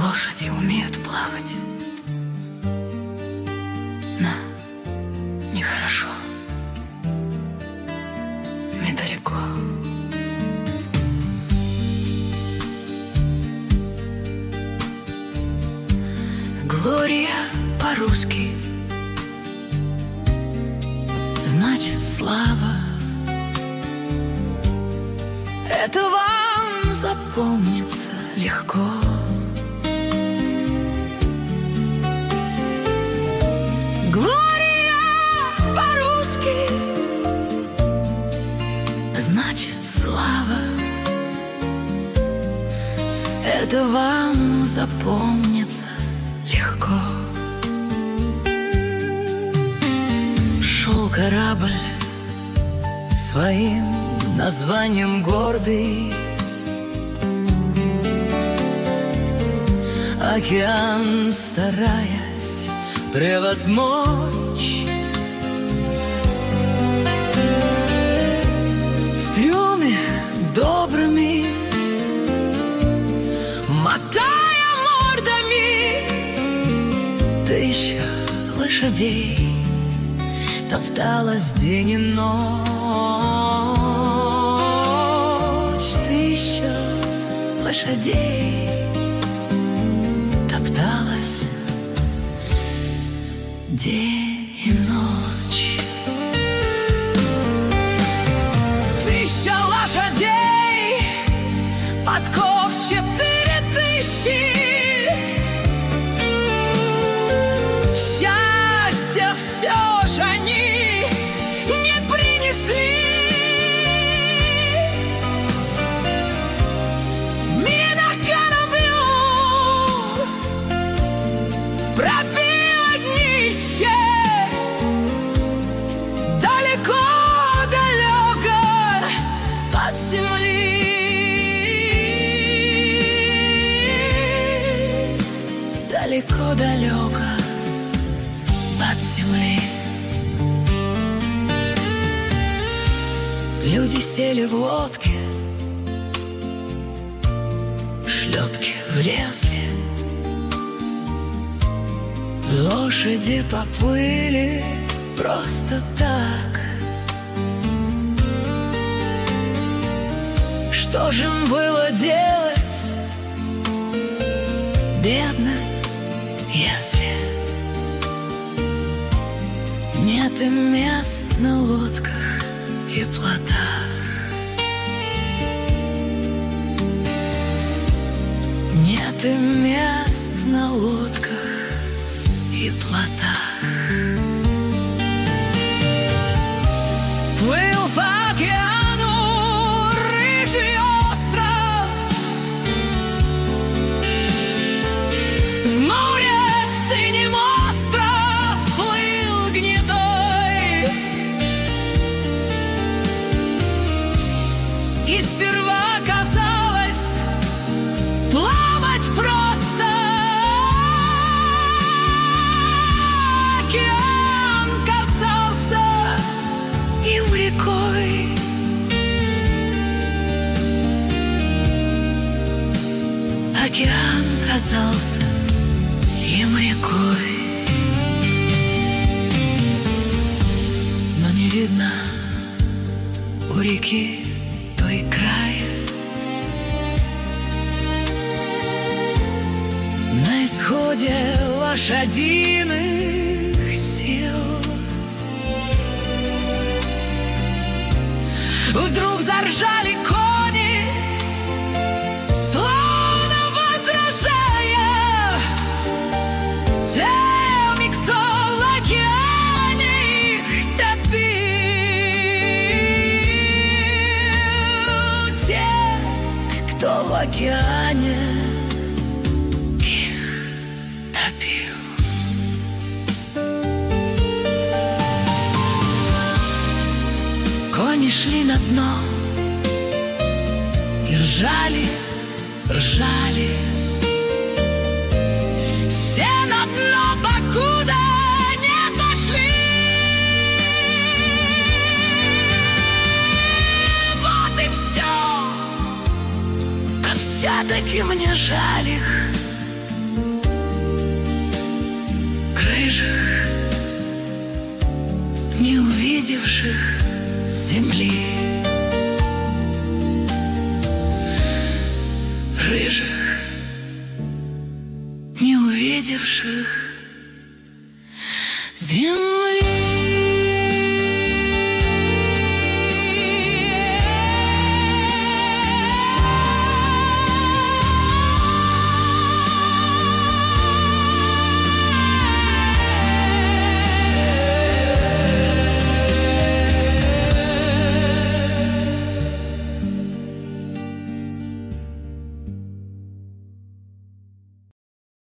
Лошади умеют плавать, но нехорошо, недалеко. Глория по-русски значит слава. Это вам запомнится легко. Глория по-русски значит слава. Это вам запомнится легко. Шел корабль своим названием гордый, океан стараясь превозмочь. В трюме добрыми, мотая мордами, тысяча лошадей топталась день и ночь. Тысяча лошадей топталась день и ночь. Тысяча лошадей, подков 4000. Счастья все же они не принесли. Мина кораблю пробила днище. Далеко-далеко под земли. Далеко-далеко под земли. Люди сели в лодки, шлепки влезли, лошади поплыли просто так. Что же им было делать, бедно, если нет им мест на лодках и плотах? Нет им мест на лодках и плотах. Плыл по океану рыжий остров, в море синим остров плыл гнетой. И сперва казалось плавать просто. Океан казался им рекой. Океан казался им рекой. Но не видно у реки той края. На исходе лошадиных сил вдруг заржали кони, словно возражая теми, кто в океане их топил. Те, кто в океане их топил. Кони шли на дно и ржали, ржали. Все на дно, покуда не дошли. Вот и все. А все-таки мне жаль их. рыжих, не увидевших земли, рыжих, не увидевших земли.